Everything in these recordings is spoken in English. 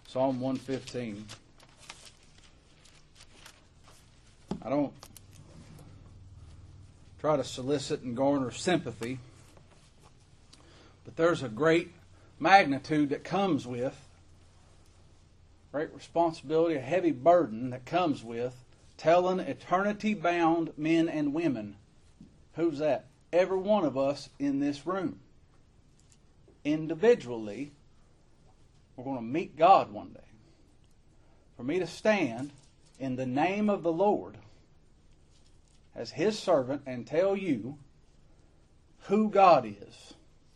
Psalm 115. I don't try to solicit and garner sympathy, but there's a great magnitude that comes with, great responsibility, a heavy burden that comes with telling eternity-bound men and women. Who's that? Every one of us in this room. Individually, we're going to meet God one day. For me to stand in the name of the Lord as His servant and tell you who God is,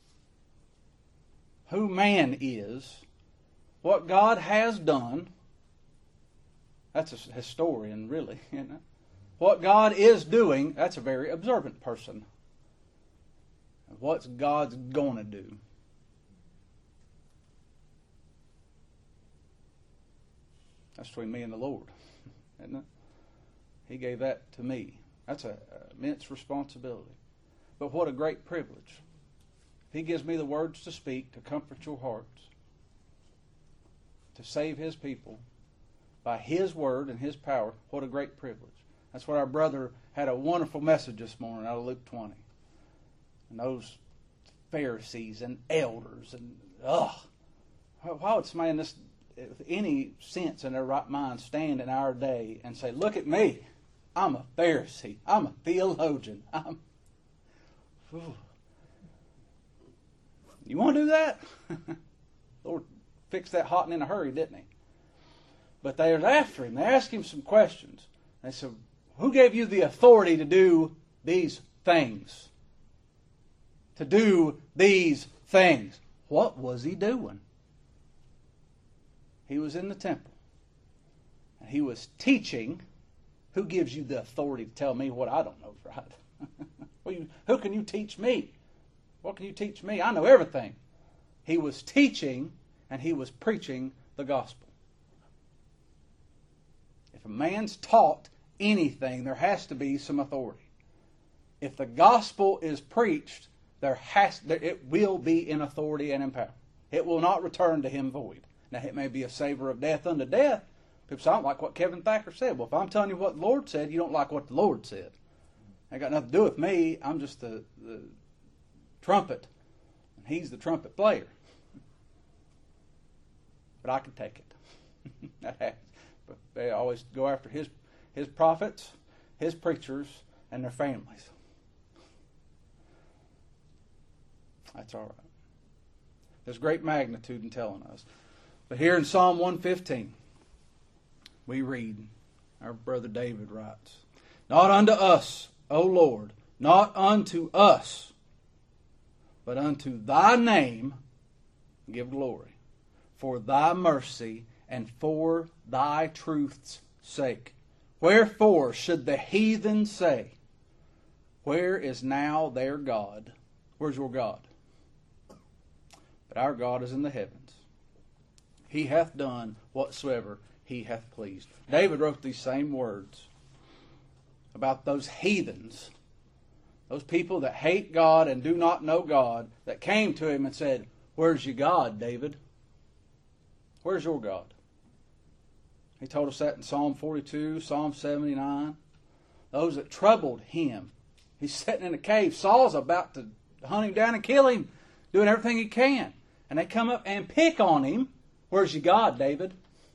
who man is, what God has done. That's a historian, really, isn't it? What God is doing, that's a very observant person. What's God's going to do? That's between me and the Lord, isn't it? He gave that to me. That's an immense responsibility. But what a great privilege. If He gives me the words to speak, to comfort your hearts, to save His people by His word and His power, what a great privilege. That's what our brother had a wonderful message this morning out of Luke 20. And those Pharisees and elders and, why would somebody in this, with any sense in their right mind, stand in our day and say, look at me, I'm a Pharisee, I'm a theologian, You want to do that? Lord fixed that hot and in a hurry, didn't He? But they are after Him. They ask Him some questions. They said, who gave you the authority to do these things? To do these things. What was He doing? He was in the temple. And He was teaching. Who gives you the authority to tell me what I don't know is right? Who can you teach me? What can you teach me? I know everything. He was teaching and He was preaching the gospel. If a man's taught anything, there has to be some authority. If the gospel is preached, it will be in authority and in power. It will not return to Him void. Now, it may be a savor of death unto death. People say, I don't like what Kevin Thacker said. Well, if I'm telling you what the Lord said, you don't like what the Lord said. It got nothing to do with me. I'm just the trumpet, and He's the trumpet player. But I can take it. That happens. But they always go after his prophets, His preachers, and their families. That's all right. There's great magnitude in telling us. But here in Psalm 115, we read, our brother David writes, not unto us, O Lord, not unto us, but unto Thy name give glory, for Thy mercy and for Thy truth's sake. Wherefore should the heathen say, where is now their God? Where's your God? But our God is in the heavens. He hath done whatsoever He hath pleased. David wrote these same words about those heathens, those people that hate God and do not know God, that came to him and said, where's your God, David? Where's your God? He told us that in Psalm 42, Psalm 79. Those that troubled him. He's sitting in a cave. Saul's about to hunt him down and kill him, doing everything he can. And they come up and pick on him. Where's your God, David?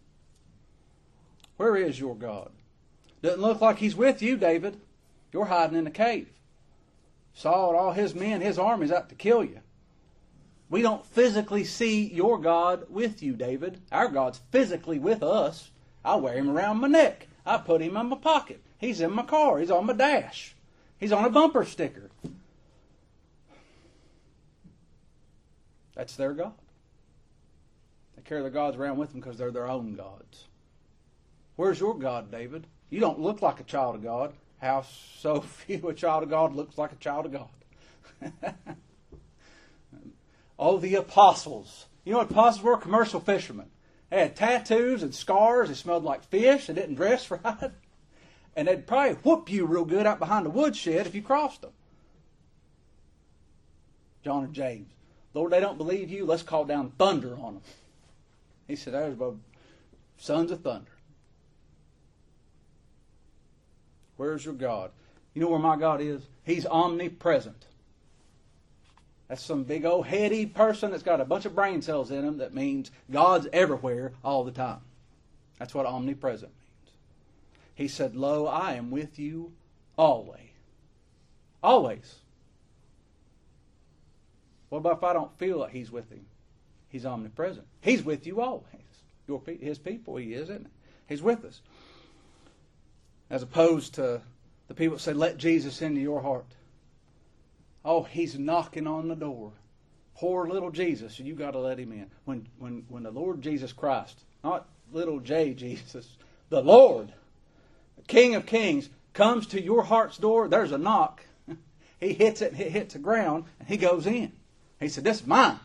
Where is your God? Doesn't look like He's with you, David. You're hiding in a cave. Saul and all his men, his army's out to kill you. We don't physically see your God with you, David. Our God's physically with us. I wear Him around my neck. I put Him in my pocket. He's in my car. He's on my dash. He's on a bumper sticker. That's their God. They carry their gods around with them because they're their own gods. Where's your God, David? You don't look like a child of God. How so few a child of God looks like a child of God. Oh, the apostles. You know what apostles were? Commercial fishermen. They had tattoos and scars. They smelled like fish. They didn't dress right. And they'd probably whoop you real good out behind the woodshed if you crossed them. John and James. Lord, they don't believe you. Let's call down thunder on them. He said, there's my sons of thunder. Where's your God? You know where my God is? He's omnipresent. That's some big old heady person that's got a bunch of brain cells in him that means God's everywhere all the time. That's what omnipresent means. He said, lo, I am with you always. Always. What about if I don't feel like He's with him? He's omnipresent. He's with you always. His people, He is, isn't He? He's with us. As opposed to the people that say, let Jesus into your heart. Oh, He's knocking on the door. Poor little Jesus, you got to let Him in. When the Lord Jesus Christ, not little J Jesus, the Lord, the King of Kings, comes to your heart's door, there's a knock. He hits it, it hits the ground, and He goes in. He said, this is mine.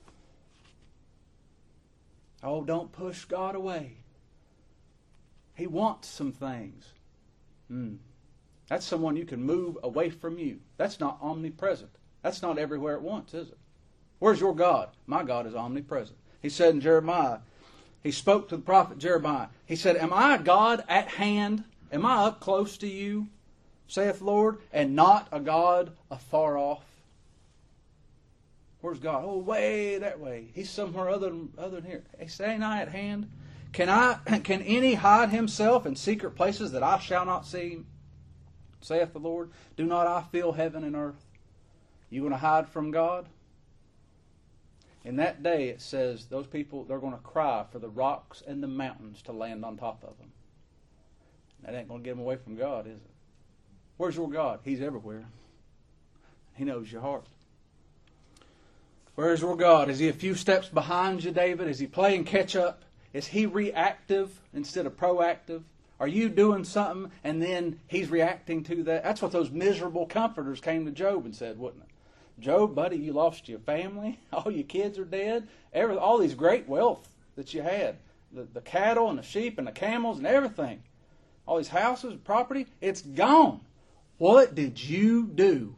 Oh, don't push God away. He wants some things. That's someone you can move away from you. That's not omnipresent. That's not everywhere at once, is it? Where's your God? My God is omnipresent. He said in Jeremiah, He spoke to the prophet Jeremiah. He said, am I a God at hand? Am I up close to you, saith the Lord, and not a God afar off? Where's God? Oh, way that way. He's somewhere other than here. He said, ain't I at hand? Can any hide himself in secret places that I shall not see him? Saith the Lord, do not I fill heaven and earth? You going to hide from God? In that day, it says, those people, they're going to cry for the rocks and the mountains to land on top of them. That ain't going to get them away from God, is it? Where's your God? He's everywhere. He knows your heart. Where's your God? Is He a few steps behind you, David? Is He playing catch up? Is He reactive instead of proactive? Are you doing something and then He's reacting to that? That's what those miserable comforters came to Job and said, wouldn't it? Job, buddy, you lost your family. All your kids are dead. All these great wealth that you had. The cattle and the sheep and the camels and everything. All these houses and property, it's gone. What did you do?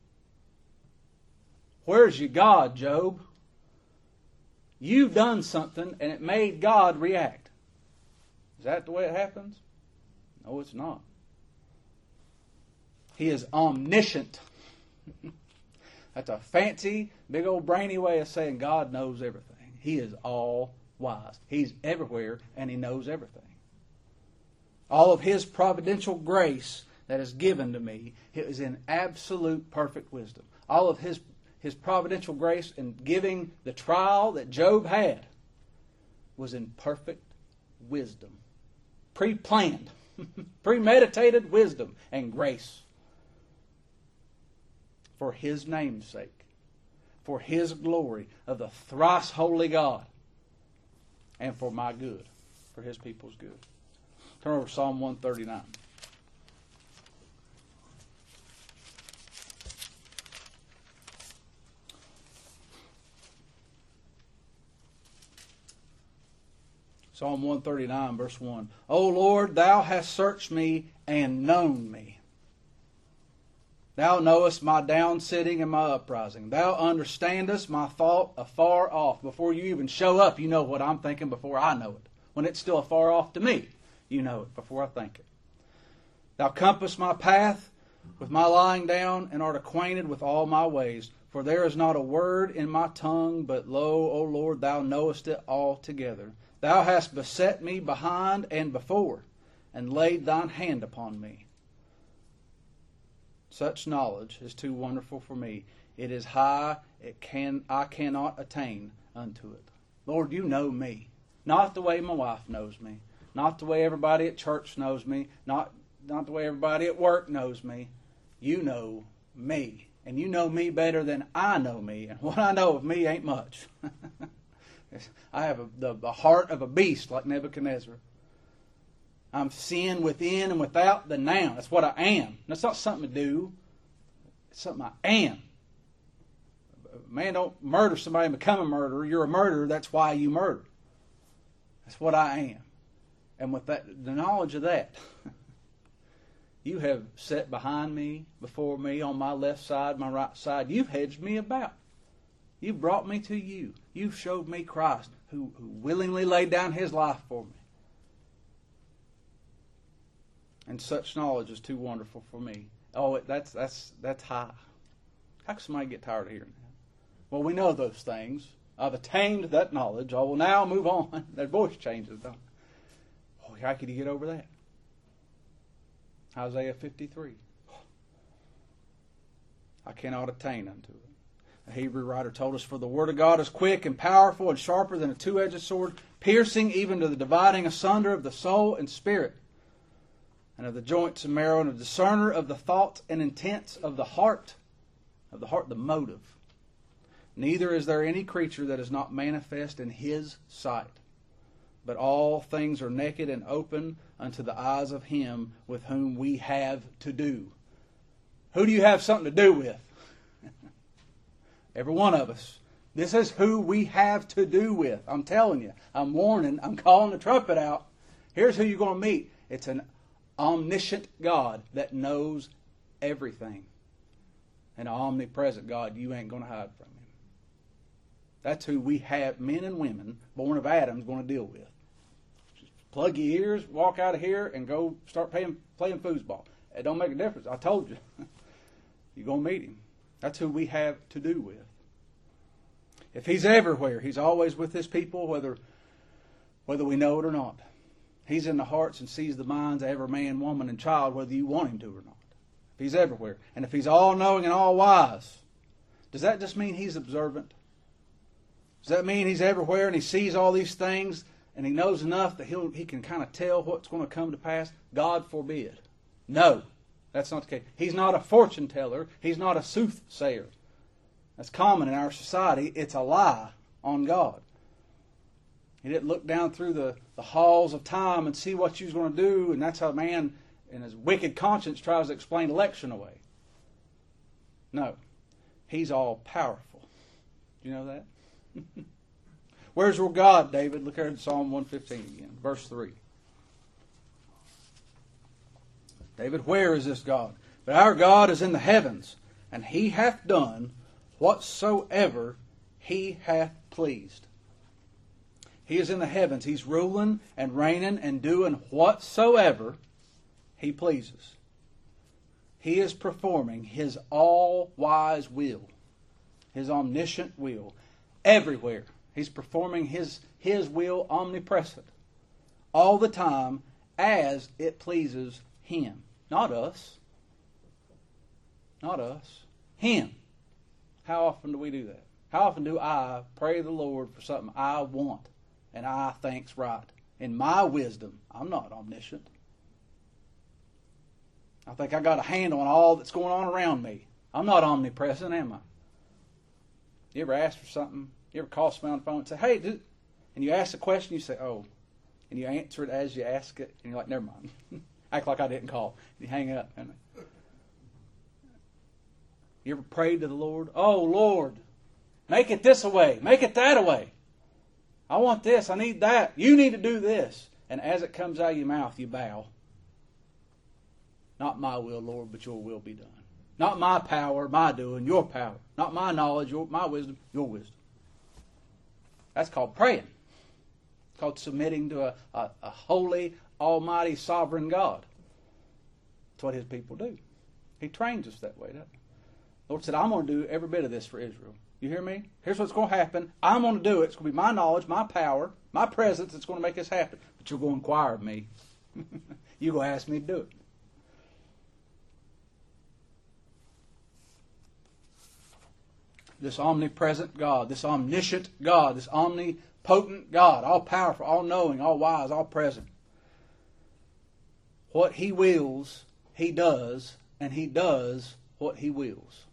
Where's your God, Job? You've done something and it made God react. Is that the way it happens? No, it's not. He is omniscient. That's a fancy, big old brainy way of saying God knows everything. He is all wise. He's everywhere and He knows everything. All of His providential grace that is given to me, it is in absolute perfect wisdom. All of His providential grace in giving the trial that Job had was in perfect wisdom. Pre-planned, premeditated wisdom and grace. For His name's sake. For His glory of the thrice holy God. And for my good. For His people's good. Turn over to Psalm 139. Psalm 139, verse 1. O Lord, Thou hast searched me and known me. Thou knowest my down sitting and my uprising. Thou understandest my thought afar off. Before you even show up, you know what I'm thinking before I know it. When it's still afar off to me, you know it before I think it. Thou compassest my path with my lying down and art acquainted with all my ways. For there is not a word in my tongue, but lo, O Lord, Thou knowest it altogether. Thou hast beset me behind and before, and laid Thine hand upon me. Such knowledge is too wonderful for me. It is high, I cannot attain unto it. Lord, You know me. Not the way my wife knows me. Not the way everybody at church knows me. Not the way everybody at work knows me. You know me. And You know me better than I know me. And what I know of me ain't much. I have the heart of a beast like Nebuchadnezzar. I'm sin within and without the noun. That's what I am. That's not something to do. It's something I am. Man, don't murder somebody and become a murderer. You're a murderer. That's why you murder. That's what I am. And with that, the knowledge of that, You have set behind me, before me, on my left side, my right side. You've hedged me about. You've brought me to You. You've showed me Christ who willingly laid down His life for me. And such knowledge is too wonderful for me. Oh, that's high. How can somebody get tired of hearing that? Well, we know those things. I've attained that knowledge. I will now move on. Their voice changes, don't it? Oh, how could you get over that? Isaiah 53. I cannot attain unto it. A Hebrew writer told us, for the word of God is quick and powerful and sharper than a two-edged sword, piercing even to the dividing asunder of the soul and spirit, and of the joints and marrow, and a discerner of the thoughts and intents of the heart, the motive. Neither is there any creature that is not manifest in His sight, but all things are naked and open unto the eyes of Him with whom we have to do. Who do you have something to do with? Every one of us. This is who we have to do with. I'm telling you. I'm warning. I'm calling the trumpet out. Here's who you're going to meet. It's an omniscient God that knows everything. An omnipresent God you ain't going to hide from Him. That's who we have, men and women, born of Adam, is going to deal with. Just plug your ears, walk out of here, and go start playing foosball. It don't make a difference. I told you. You're going to meet Him. That's who we have to do with. If He's everywhere, He's always with His people, whether we know it or not. He's in the hearts and sees the minds of every man, woman, and child, whether you want Him to or not. If He's everywhere. And if He's all-knowing and all-wise, does that just mean He's observant? Does that mean He's everywhere and He sees all these things and He knows enough that He can kind of tell what's going to come to pass? God forbid. No, that's not the case. He's not a fortune teller. He's not a soothsayer. That's common in our society. It's a lie on God. He didn't look down through the halls of time and see what you was going to do, and that's how man in his wicked conscience tries to explain election away. No. He's all powerful. Do you know that? Where's your God, David? Look here at Psalm 115 again, verse 3. David, where is this God? But our God is in the heavens, and He hath done whatsoever He hath pleased. He is in the heavens. He's ruling and reigning and doing whatsoever He pleases. He is performing His all-wise will, His omniscient will. Everywhere. He's performing His will omnipresent. All the time as it pleases Him. Not us. Not us. Him. How often do we do that? How often do I pray the Lord for something I want and I think's right? In my wisdom, I'm not omniscient. I think I got a handle on all that's going on around me. I'm not omnipresent, am I? You ever ask for something? You ever call someone on the phone and say, hey, and you ask a question, you say, oh, and you answer it as you ask it, and you're like, never mind. Act like I didn't call. And you hang up. You ever prayed to the Lord? Oh, Lord, make it this way. Make it that way. I want this. I need that. You need to do this. And as it comes out of your mouth, you bow. Not my will, Lord, but your will be done. Not my power, my doing, your power. Not my knowledge, my wisdom, your wisdom. That's called praying. It's called submitting to a holy, almighty, sovereign God. That's what His people do. He trains us that way, doesn't He? The Lord said, I'm going to do every bit of this for Israel. You hear me? Here's what's going to happen. I'm going to do it. It's going to be my knowledge, my power, my presence that's going to make this happen. But you're going to inquire of me. You're going to ask me to do it. This omnipresent God, this omniscient God, this omnipotent God, all powerful, all knowing, all wise, all present. What He wills, He does, and He does what He wills.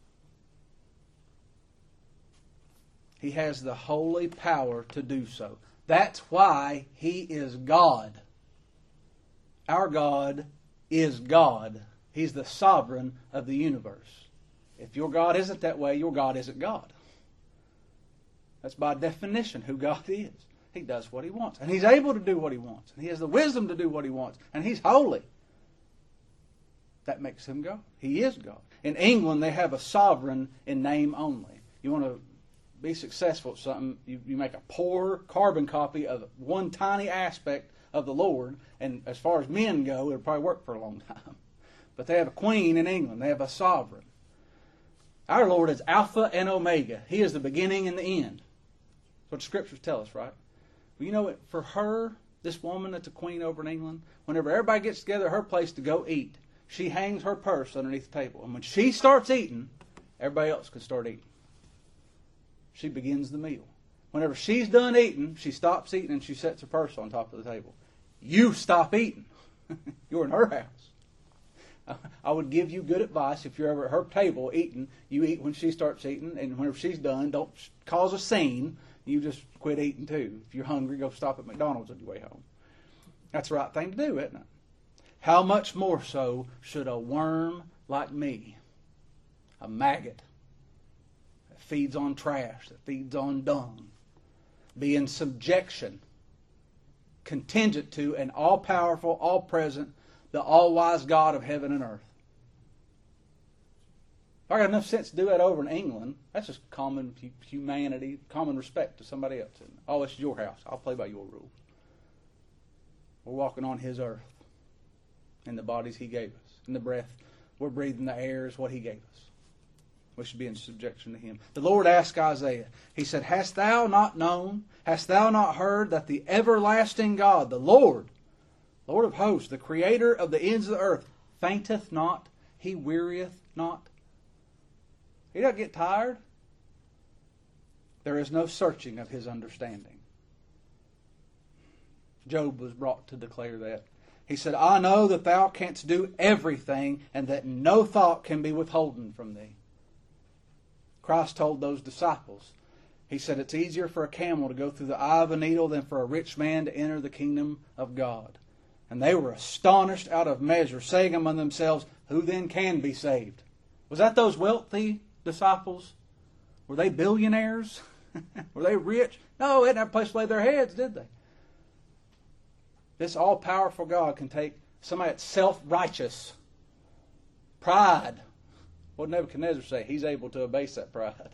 He has the holy power to do so. That's why He is God. Our God is God. He's the sovereign of the universe. If your God isn't that way, your God isn't God. That's by definition who God is. He does what He wants. And He's able to do what He wants. And He has the wisdom to do what He wants. And He's holy. That makes Him God. He is God. In England, they have a sovereign in name only. You want to be successful at something, you make a poor carbon copy of one tiny aspect of the Lord, and as far as men go, it'll probably work for a long time. But they have a queen in England. They have a sovereign. Our Lord is Alpha and Omega. He is the beginning and the end. That's what the Scriptures tell us, right? Well, you know, for her, this woman that's a queen over in England, whenever everybody gets together at her place to go eat, she hangs her purse underneath the table. And when she starts eating, everybody else can start eating. She begins the meal. Whenever she's done eating, she stops eating and she sets her purse on top of the table. You stop eating. You're in her house. I would give you good advice if you're ever at her table eating. You eat when she starts eating, and whenever she's done, don't cause a scene. You just quit eating too. If you're hungry, go stop at McDonald's on your way home. That's the right thing to do, isn't it? How much more so should a worm like me, a maggot that feeds on trash, that feeds on dung, be in subjection, contingent to an all-powerful, all-present, the all-wise God of heaven and earth? If I got enough sense to do that over in England, that's just common humanity, common respect to somebody else. Oh, it's your house. I'll play by your rules. We're walking on His earth in the bodies He gave us, in the breath. We're breathing the air is what He gave us. We should be in subjection to Him. The Lord asked Isaiah, He said, Hast thou not known, hast thou not heard that the everlasting God, the Lord of hosts, the Creator of the ends of the earth, fainteth not, He wearieth not? He doesn't get tired. There is no searching of His understanding. Job was brought to declare that. He said, I know that thou canst do everything, and that no thought can be withholden from thee. Christ told those disciples, He said, it's easier for a camel to go through the eye of a needle than for a rich man to enter the kingdom of God. And they were astonished out of measure, saying among themselves, who then can be saved? Was that those wealthy disciples? Were they billionaires? Were they rich? No, they didn't have a place to lay their heads, did they? This all-powerful God can take somebody that's self-righteous, pride. What did Nebuchadnezzar say? He's able to abase that pride.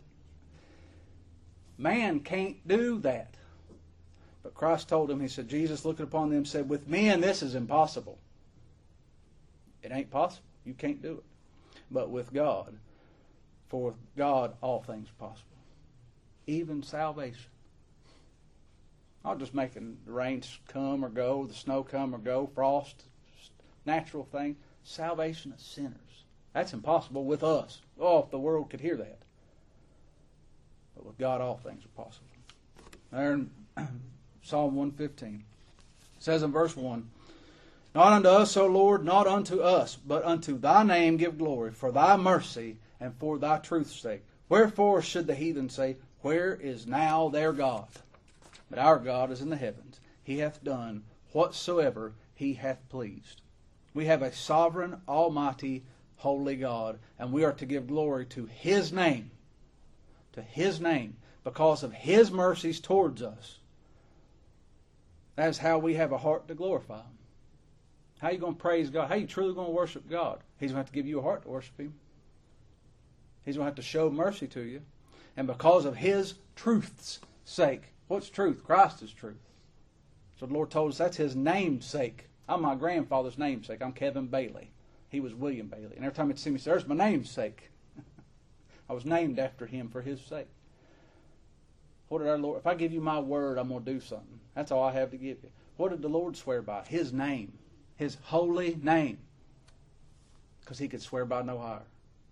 Man can't do that. But Christ told him, He said, Jesus looking upon them said, with men this is impossible. It ain't possible. You can't do it. But with God, for with God all things are possible. Even salvation. Not just making the rain come or go, the snow come or go, frost, natural thing. Salvation of sinners. That's impossible with us. Oh, if the world could hear that. But with God, all things are possible. There in Psalm 115. It says in verse 1, Not unto us, O Lord, not unto us, but unto Thy name give glory, for Thy mercy and for Thy truth's sake. Wherefore should the heathen say, Where is now their God? But our God is in the heavens. He hath done whatsoever He hath pleased. We have a sovereign, almighty, holy God, and we are to give glory to His name. To His name, because of His mercies towards us. That is how we have a heart to glorify Him. How are you going to praise God? How are you truly going to worship God? He's going to have to give you a heart to worship Him. He's going to have to show mercy to you. And because of His truth's sake. What's truth? Christ is truth. So the Lord told us that's His namesake. I'm my grandfather's namesake. I'm Kevin Bailey. He was William Bailey. And every time he'd see me, say, there's my namesake. I was named after him for His sake. What did our Lord... If I give you my word, I'm going to do something. That's all I have to give you. What did the Lord swear by? His name. His holy name. Because He could swear by no higher.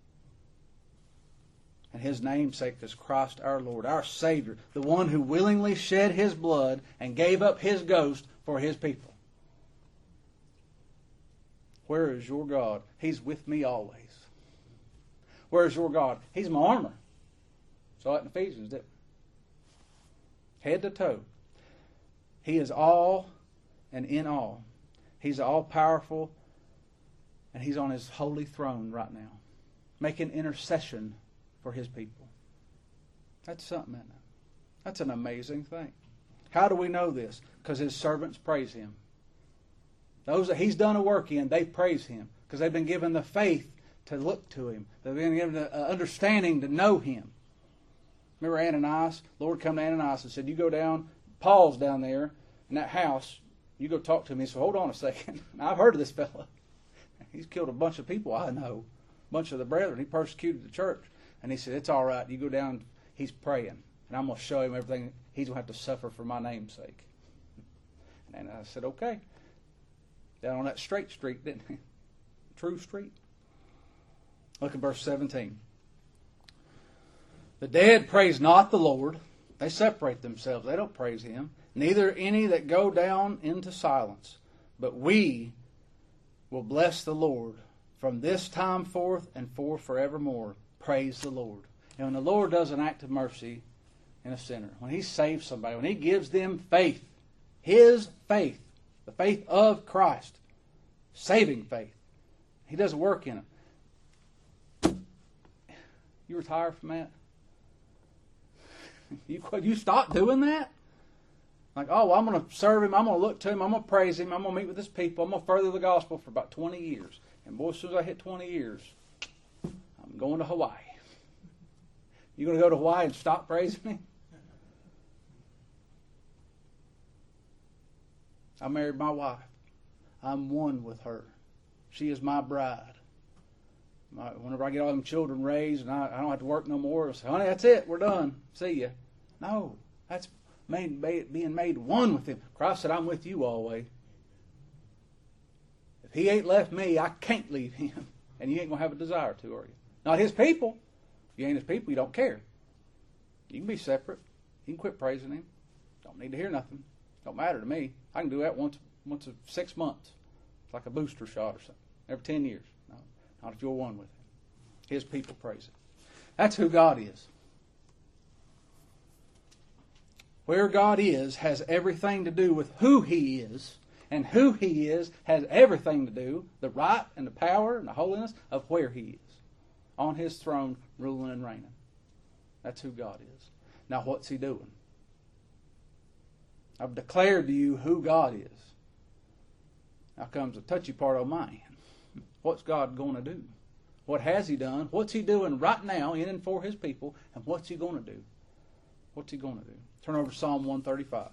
And His namesake is Christ our Lord, our Savior, the one who willingly shed His blood and gave up His ghost for His people. Where is your God? He's with me always. Where is your God? He's my armor. Saw it in Ephesians, didn't we? Head to toe. He is all and in all. He's all-powerful, and He's on His holy throne right now, making intercession for His people. That's something, isn't it? That's an amazing thing. How do we know this? Because His servants praise Him. Those that He's done a work in, they praise Him because they've been given the faith to look to Him. They've been given the understanding to know Him. Remember Ananias? Lord come to Ananias and said, you go down, Paul's down there in that house, you go talk to him. He said, hold on a second. Now, I've heard of this fella. He's killed a bunch of people I know, a bunch of the brethren. He persecuted the church. And he said, it's all right. You go down, he's praying. And I'm going to show him everything he's going to have to suffer for my name's sake. And I said, okay. Down on that straight street, didn't he? True street. Look at verse 17. The dead praise not the Lord. They separate themselves. They don't praise Him. Neither any that go down into silence. But we will bless the Lord from this time forth and for forevermore. Praise the Lord. And when the Lord does an act of mercy in a sinner, when He saves somebody, when He gives them faith, His faith, the faith of Christ, saving faith, He does a work in them. You retire from that? You stop doing that? Like, oh, well, I'm going to serve Him, I'm going to look to Him, I'm going to praise Him, I'm going to meet with His people, I'm going to further the gospel for about 20 years. And boy, as soon as I hit 20 years, I'm going to Hawaii. You going to go to Hawaii and stop praising Him? I married my wife. I'm one with her. She is my bride. Whenever I get all them children raised and I don't have to work no more, I say, honey, that's it. We're done. See ya. No, that's being made one with Him. Christ said, I'm with you always. If He ain't left me, I can't leave Him. And you ain't going to have a desire to, are you? Not His people. If you ain't His people, you don't care. You can be separate. You can quit praising Him. Don't need to hear nothing. Don't matter to me. I can do that once a 6 months. It's like a booster shot or something. Every 10 years. No, not if you're one with Him. His people praise Him. That's who God is. Where God is has everything to do with who He is. And who He is has everything to do, the right and the power and the holiness of where He is. On His throne, ruling and reigning. That's who God is. Now what's He doing? I've declared to you who God is. Now comes the touchy part of mine. What's God going to do? What has He done? What's He doing right now in and for His people? And what's He going to do? What's He going to do? Turn over to Psalm 135.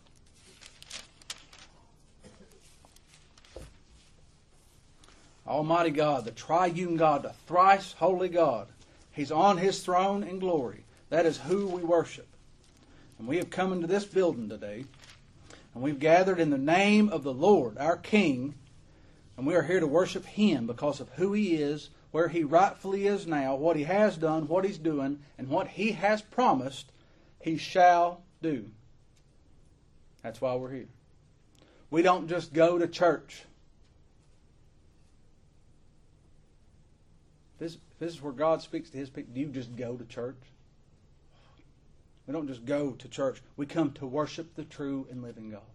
Almighty God, the triune God, the thrice holy God. He's on His throne in glory. That is who we worship. And we have come into this building today, and we've gathered in the name of the Lord, our King, and we are here to worship Him because of who He is, where He rightfully is now, what He has done, what He's doing, and what He has promised He shall do. That's why we're here. We don't just go to church. This is where God speaks to His people. Do you just go to church? We don't just go to church. We come to worship the true and living God.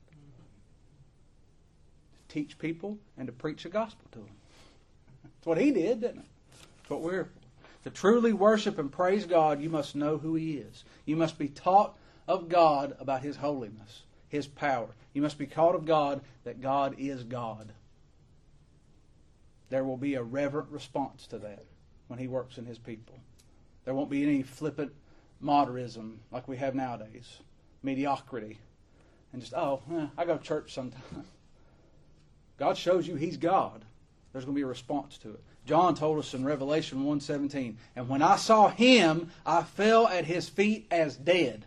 To teach people and to preach the gospel to them. That's what He did, didn't it? That's what we're here for. To truly worship and praise God, you must know who He is. You must be taught of God about His holiness, His power. You must be taught of God that God is God. There will be a reverent response to that when He works in His people. There won't be any flippant modernism like we have nowadays. Mediocrity. And just, I go to church sometime. God shows you He's God. There's going to be a response to it. John told us in Revelation 1:17, and when I saw Him, I fell at His feet as dead.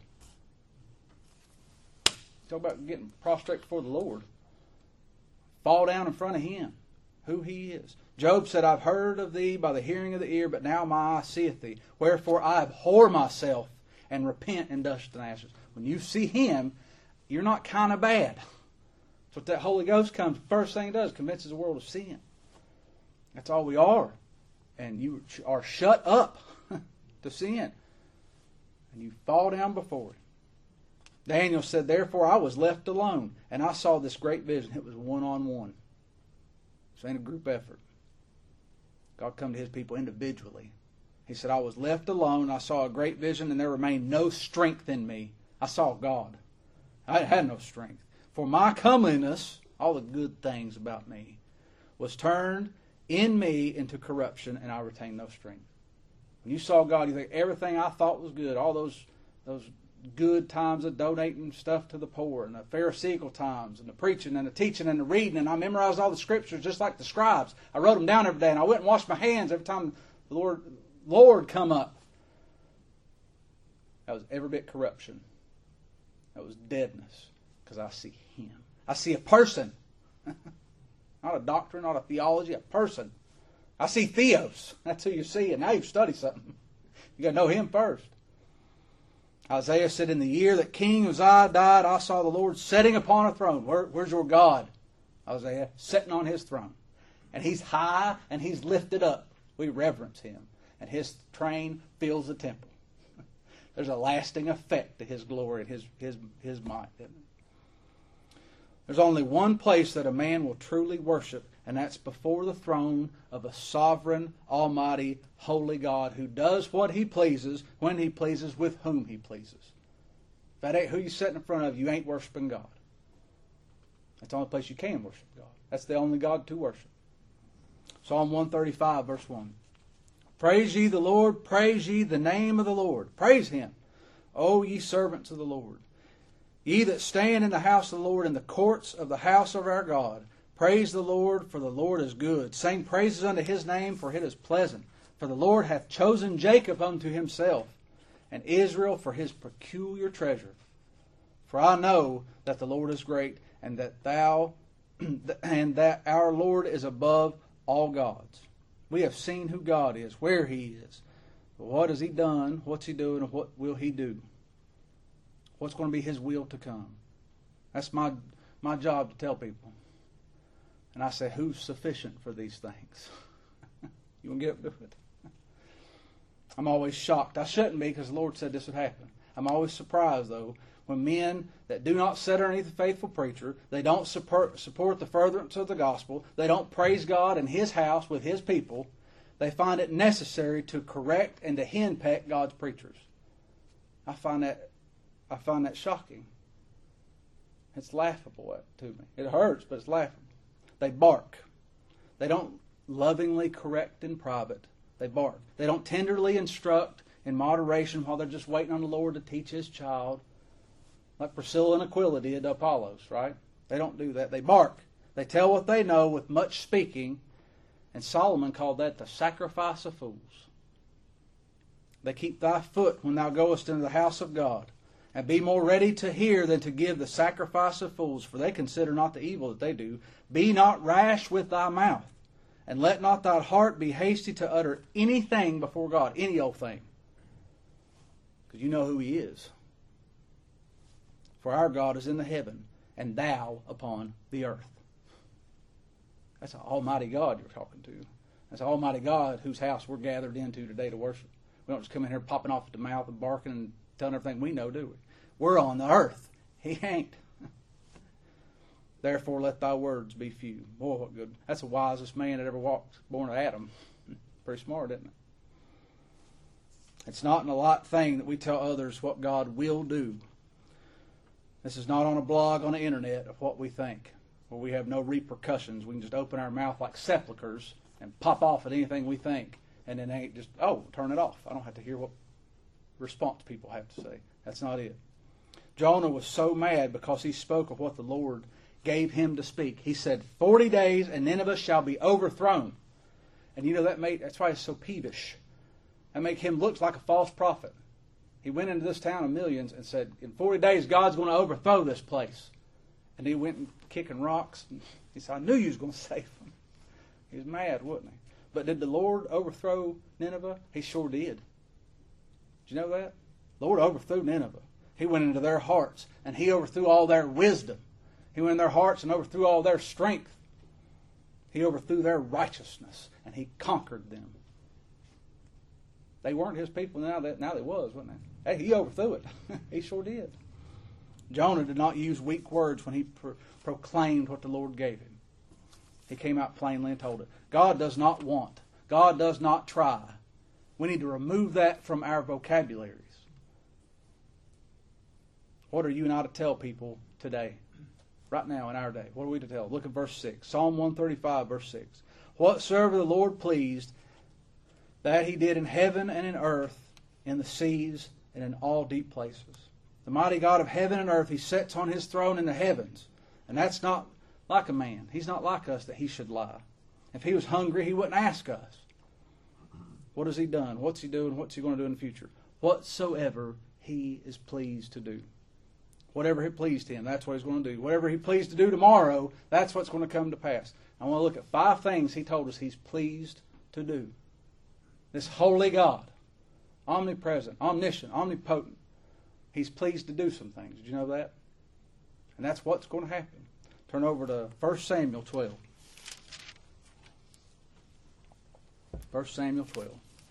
Talk about getting prostrate before the Lord. Fall down in front of Him. Who He is. Job said, I've heard of Thee by the hearing of the ear, but now my eye seeth Thee. Wherefore I abhor myself and repent in dust and ashes. When you see Him, you're not kind of bad. That's what that Holy Ghost comes. First thing it does, convinces the world of sin. That's all we are. And you are shut up to sin. And you fall down before Him. Daniel said, therefore I was left alone, and I saw this great vision. It was one-on-one. It ain't a group effort. God come to His people individually. He said, I was left alone. I saw a great vision, and there remained no strength in me. I saw God. I had no strength. For my comeliness, all the good things about me, was turned in me into corruption, and I retained no strength. When you saw God, you think everything I thought was good, all those those good times of donating stuff to the poor, and the Pharisaical times, and the preaching and the teaching and the reading, and I memorized all the scriptures just like the scribes. I wrote them down every day, and I went and washed my hands every time the Lord come up. That was every bit corruption. That was deadness, because I see Him. I see a person. Not a doctrine, not a theology, a person. I see Theos. That's who you see, and now you've studied something. You got to know Him first. Isaiah said, in the year that King Uzziah died, I saw the Lord sitting upon a throne. Where's your God? Isaiah, sitting on His throne. And He's high and He's lifted up. We reverence Him. And His train fills the temple. There's a lasting effect to His glory and His might, isn't it? There's only one place that a man will truly worship, and that's before the throne of a sovereign, almighty, holy God who does what He pleases, when He pleases, with whom He pleases. If that ain't who you sitting in front of, you ain't worshiping God. That's the only place you can worship God. That's the only God to worship. Psalm 135, verse 1. Praise ye the Lord, praise ye the name of the Lord. Praise Him, O ye servants of the Lord. Ye that stand in the house of the Lord, in the courts of the house of our God. Praise the Lord, for the Lord is good. Sing praises unto His name, for it is pleasant. For the Lord hath chosen Jacob unto Himself, and Israel for His peculiar treasure. For I know that the Lord is great, and that our Lord is above all gods. We have seen who God is, where He is. But what has He done? What's He doing? And what will He do? What's going to be His will to come? That's my job to tell people. And I say, who's sufficient for these things? You want to get up to it? I'm always shocked. I shouldn't be, because the Lord said this would happen. I'm always surprised, though, when men that do not sit underneath a faithful preacher, they don't support the furtherance of the gospel, they don't praise God in His house with His people, they find it necessary to correct and to henpeck God's preachers. I find that shocking. It's laughable to me. It hurts, but it's laughable. They bark. They don't lovingly correct in private. They bark. They don't tenderly instruct in moderation while they're just waiting on the Lord to teach His child. Like Priscilla and Aquila did to Apollos, right? They don't do that. They bark. They tell what they know with much speaking. And Solomon called that the sacrifice of fools. They keep thy foot when thou goest into the house of God. And be more ready to hear than to give the sacrifice of fools, for they consider not the evil that they do. Be not rash with thy mouth, and let not thy heart be hasty to utter anything before God, any old thing. Because you know who He is. For our God is in the heaven, and thou upon the earth. That's an almighty God you're talking to. That's an almighty God whose house we're gathered into today to worship. We don't just come in here popping off at the mouth and barking and telling everything we know, do we? We're on the earth. He ain't. Therefore let thy words be few. Boy, what good. That's the wisest man that ever walked, born of Adam. Pretty smart, isn't it? It's not in a light thing that we tell others what God will do. This is not on a blog on the internet of what we think, where we have no repercussions. We can just open our mouth like sepulchres and pop off at anything we think, and then they just, turn it off. I don't have to hear what response people have to say. That's not it. Jonah was so mad because he spoke of what the Lord gave him to speak. He said, 40 days and Nineveh shall be overthrown. And you know that's why he's so peevish. That make him look like a false prophet. He went into this town of millions and said, in 40 days God's going to overthrow this place. And he went and kicking rocks. And he said, I knew you was going to save them. He was mad, wasn't he? But did the Lord overthrow Nineveh? He sure did. Did you know that? The Lord overthrew Nineveh. He went into their hearts and He overthrew all their wisdom. He went in their hearts and overthrew all their strength. He overthrew their righteousness and He conquered them. They weren't His people, now they was, wasn't they? Hey, He overthrew it. He sure did. Jonah did not use weak words when he proclaimed what the Lord gave him. He came out plainly and told it. God does not want. God does not try. We need to remove that from our vocabularies. What are you and I to tell people today? Right now in our day. What are we to tell? Look at verse 6. Psalm 135, verse 6. Whatsoever the Lord pleased, that He did in heaven and in earth, in the seas and in all deep places. The mighty God of heaven and earth, He sits on His throne in the heavens. And that's not like a man. He's not like us that He should lie. If He was hungry, He wouldn't ask us. What has He done? What's He doing? What's He going to do in the future? Whatsoever He is pleased to do. Whatever it pleased Him, that's what He's going to do. Whatever He's pleased to do tomorrow, that's what's going to come to pass. I want to look at 5 things He told us He's pleased to do. This holy God, omnipresent, omniscient, omnipotent, He's pleased to do some things. Did you know that? And that's what's going to happen. Turn over to 1 Samuel 12. 1 Samuel 12.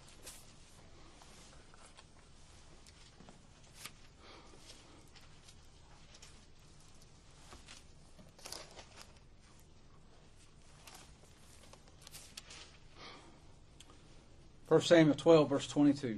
First Samuel 12, verse 22.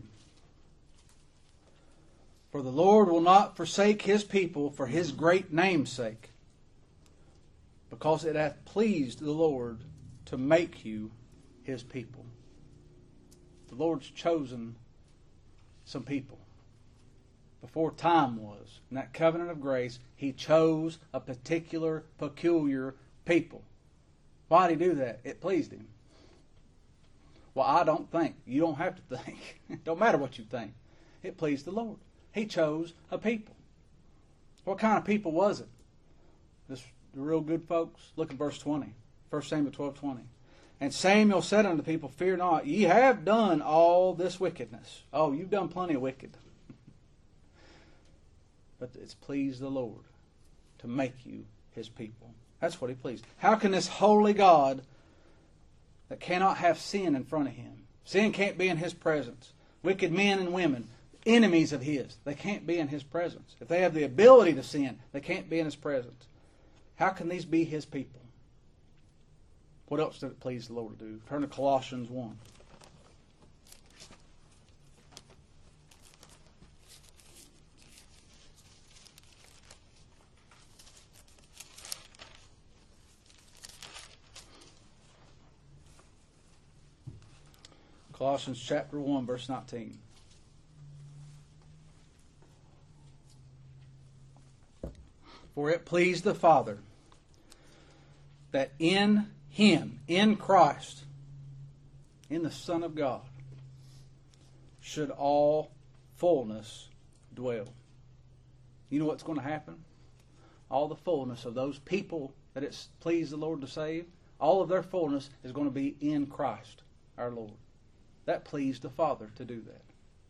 For the Lord will not forsake His people for His great name's sake, because it hath pleased the Lord to make you His people. The Lord's chosen some people. Before time was, in that covenant of grace, He chose a particular, peculiar people. Why did He do that? It pleased Him. Well, I don't think. You don't have to think. It don't matter what you think. It pleased the Lord. He chose a people. What kind of people was it? The real good folks? Look at verse 20. 1 Samuel 12:20. And Samuel said unto the people, Fear not, ye have done all this wickedness. Oh, you've done plenty of wicked. But it's pleased the Lord to make you His people. That's what He pleased. How can this holy God that cannot have sin in front of Him, sin can't be in His presence, wicked men and women, enemies of His, they can't be in His presence. If they have the ability to sin, they can't be in His presence. How can these be His people? What else did it please the Lord to do? Turn to Colossians 1. Colossians chapter 1, verse 19. For it pleased the Father that in Him, in Christ, in the Son of God, should all fullness dwell. You know what's going to happen? All the fullness of those people that it's pleased the Lord to save, all of their fullness is going to be in Christ, our Lord. That pleased the Father to do that.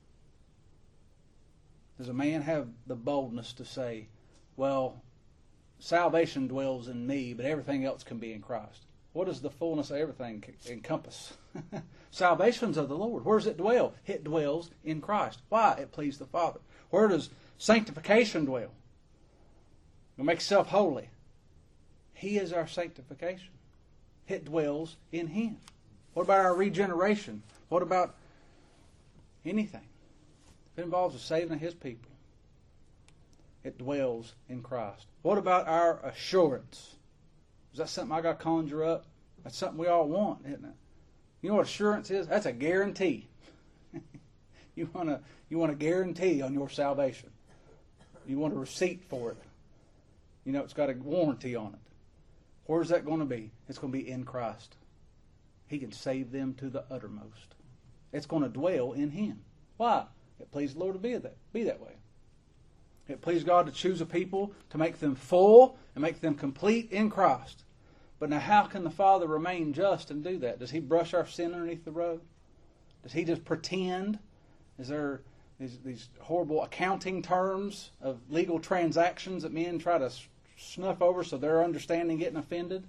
Does a man have the boldness to say, well, salvation dwells in me, but everything else can be in Christ? What does the fullness of everything encompass? Salvation's of the Lord. Where does it dwell? It dwells in Christ. Why? It pleased the Father. Where does sanctification dwell? You'll make yourself holy. He is our sanctification. It dwells in Him. What about our regeneration? What about anything? If it involves the saving of His people, it dwells in Christ. What about our assurance? Is that something I got to conjure up? That's something we all want, isn't it? You know what assurance is? That's a guarantee. You want a guarantee on your salvation. You want a receipt for it. You know, it's got a warranty on it. Where's that going to be? It's going to be in Christ. He can save them to the uttermost. It's going to dwell in Him. Why? It pleased the Lord to be that way. It pleased God to choose a people, to make them full and make them complete in Christ. But now how can the Father remain just and do that? Does He brush our sin underneath the rug? Does He just pretend? Is there these horrible accounting terms of legal transactions that men try to snuff over so their understanding getting offended?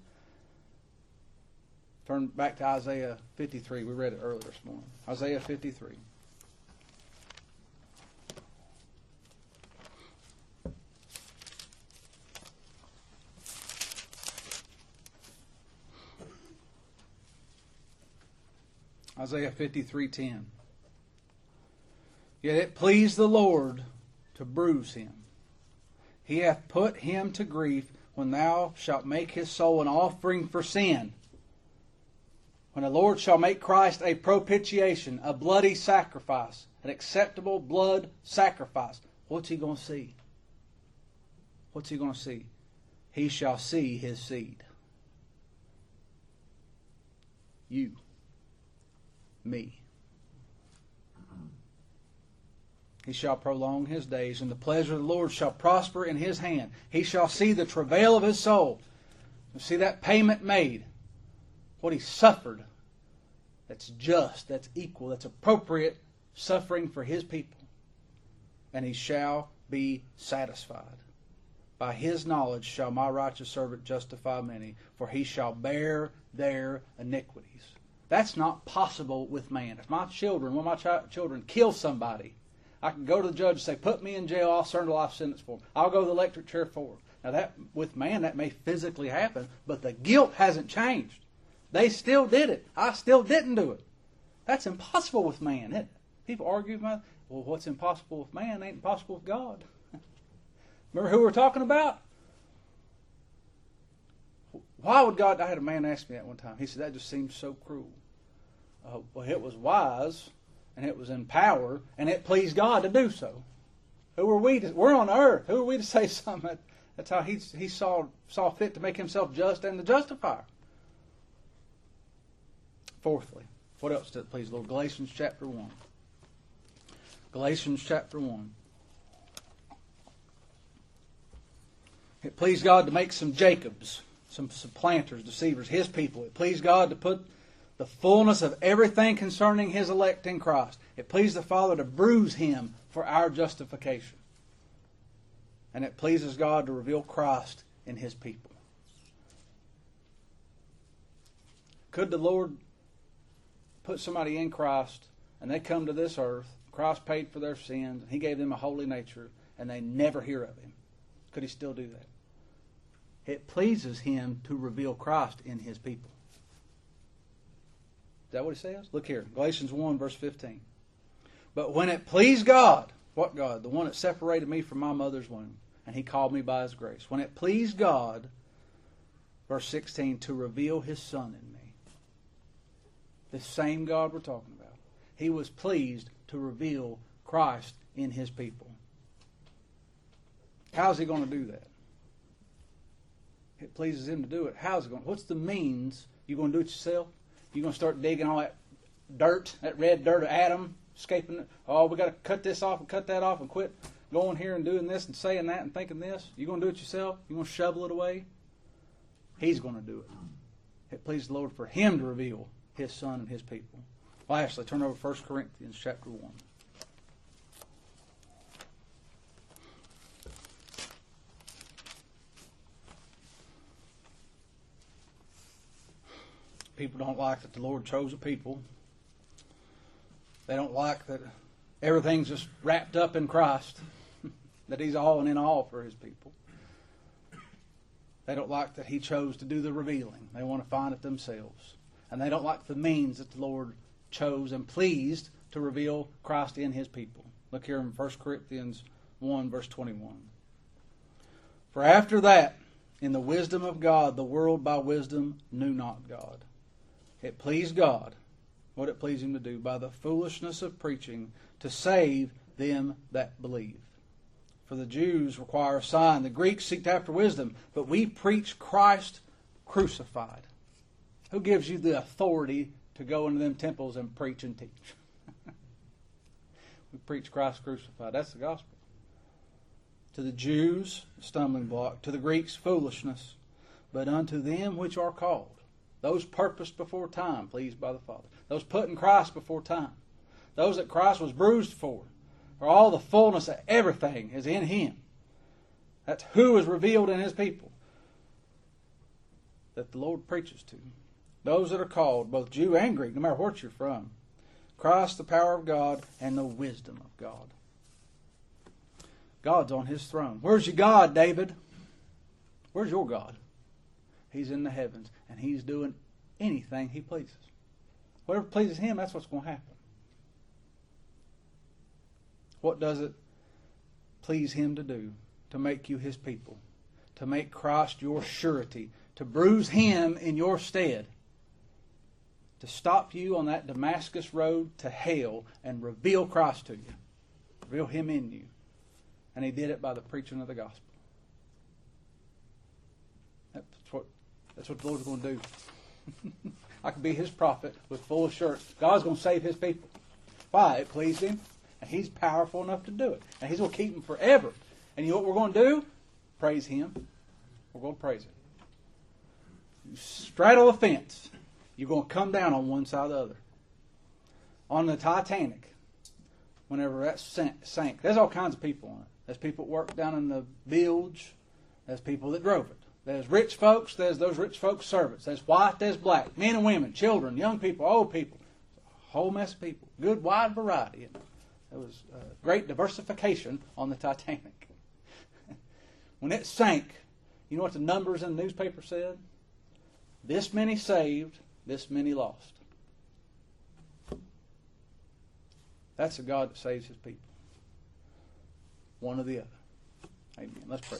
Turn back to Isaiah 53. We read it earlier this morning. Isaiah 53. Isaiah 53:10. Yet it pleased the Lord to bruise him. He hath put him to grief when thou shalt make his soul an offering for sin. When the Lord shall make Christ a propitiation, a bloody sacrifice, an acceptable blood sacrifice. What's he going to see? What's he going to see? He shall see his seed. You. Me. He shall prolong his days, and the pleasure of the Lord shall prosper in his hand. He shall see the travail of his soul. You see that payment made. What he suffered. That's just, that's equal, that's appropriate suffering for his people. And he shall be satisfied. By his knowledge shall my righteous servant justify many, for he shall bear their iniquities. That's not possible with man. If my children, one of my children kill somebody, I can go to the judge and say, put me in jail, I'll serve a life sentence for them. I'll go to the electric chair for them. Now that, with man, that may physically happen, but the guilt hasn't changed. They still did it. I still didn't do it. That's impossible with man, isn't it? People argue about, well, what's impossible with man ain't impossible with God. Remember who we're talking about? Why would God... I had a man ask me that one time. He said, that just seems so cruel. Well, it was wise, and it was in power, and it pleased God to do so. Who are we? We're on earth. Who are we to say something? That's how he saw fit to make himself just and the justifier. Fourthly, what else did it please the Lord? Galatians chapter 1. Galatians chapter 1. It pleased God to make some Jacobs, some supplanters, deceivers, his people. It pleased God to put the fullness of everything concerning his elect in Christ. It pleased the Father to bruise him for our justification. And it pleases God to reveal Christ in his people. Could the Lord put somebody in Christ and they come to this earth, Christ paid for their sins, and he gave them a holy nature, and they never hear of him? Could he still do that? It pleases him to reveal Christ in his people. Is that what it says? Look here, Galatians 1, verse 15. But when it pleased God, what God? The one that separated me from my mother's womb, and he called me by his grace. When it pleased God, verse 16, to reveal his Son in me. The same God we're talking about. He was pleased to reveal Christ in his people. How's he going to do that? It pleases him to do it. How's he going? What's the means? You going to do it yourself? You going to start digging all that dirt, that red dirt of Adam, escaping it? Oh, we got to cut this off and cut that off and quit going here and doing this and saying that and thinking this. You going to do it yourself? You going to shovel it away? He's going to do it. It pleases the Lord for him to reveal his Son and his people. Lastly, turn over to 1 Corinthians chapter 1. People don't like that the Lord chose a people. They don't like that everything's just wrapped up in Christ, that he's all and in all for his people. They don't like that he chose to do the revealing. They want to find it themselves. And they don't like the means that the Lord chose and pleased to reveal Christ in his people. Look here in 1 Corinthians 1, verse 21. For after that, in the wisdom of God, the world by wisdom knew not God. It pleased God, what it pleased him to do, by the foolishness of preaching, to save them that believe. For the Jews require a sign, the Greeks seek after wisdom, but we preach Christ crucified. Who gives you the authority to go into them temples and preach and teach? We preach Christ crucified. That's the gospel. To the Jews, stumbling block. To the Greeks, foolishness. But unto them which are called, those purposed before time, pleased by the Father. Those put in Christ before time. Those that Christ was bruised for. For all the fullness of everything is in him. That's who is revealed in his people. That the Lord preaches to. Those that are called, both Jew and Greek, no matter what you're from. Christ, the power of God, and the wisdom of God. God's on his throne. Where's your God, David? Where's your God? He's in the heavens, and he's doing anything he pleases. Whatever pleases him, that's what's going to happen. What does it please him to do? To make you his people. To make Christ your surety. To bruise him in your stead. to stop you on that Damascus road to hell and reveal Christ to you. Reveal Him in you. And He did it by the preaching of the gospel. That's what the Lord's going to do. I can be His prophet with full assurance. God's going to save His people. Why? It pleased Him. And He's powerful enough to do it. And He's going to keep them forever. And you know what we're going to do? Praise Him. We're going to praise Him. You straddle the fence. You're going to come down on one side or the other. On the Titanic, whenever that sank, there's all kinds of people on it. There's people that work down in the bilge. There's people that drove it. There's rich folks. There's those rich folks' servants. There's white. There's black. Men and women. Children. Young people. Old people. A whole mess of people. Good wide variety. There was great diversification on the Titanic. When it sank, you know what the numbers in the newspaper said? This many saved, this many lost. That's a God that saves His people. One or the other. Amen. Let's pray.